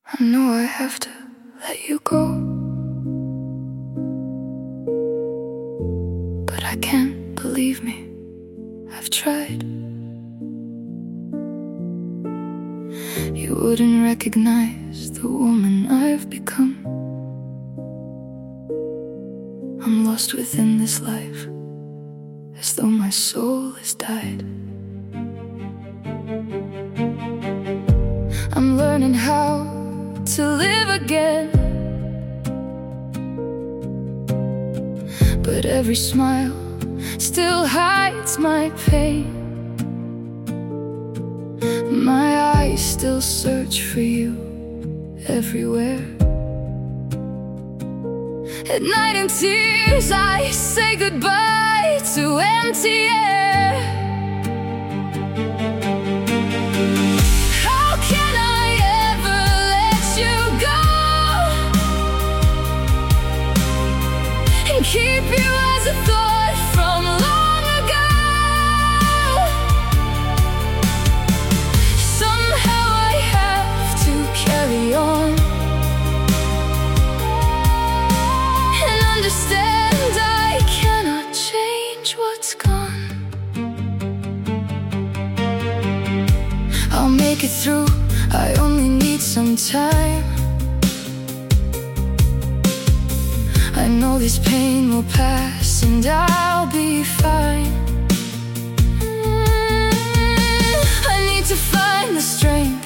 I know I have to let you go, but I can't, believe me, I've tried. You wouldn't recognize the woman I've become. I'm lost within this life, as though my soul has died. I'm learning how to live again, but every smile still hides my pain. My eyes still search for you everywhere. At night in tears I say goodbye to empty air. How can I ever let you go and keep you as a thought from long ago? Somehow I have to carry on and understand I cannot change what's gone. I'll make it through, I only need some time. I know this pain will pass and I'll be fine. I need to find the strength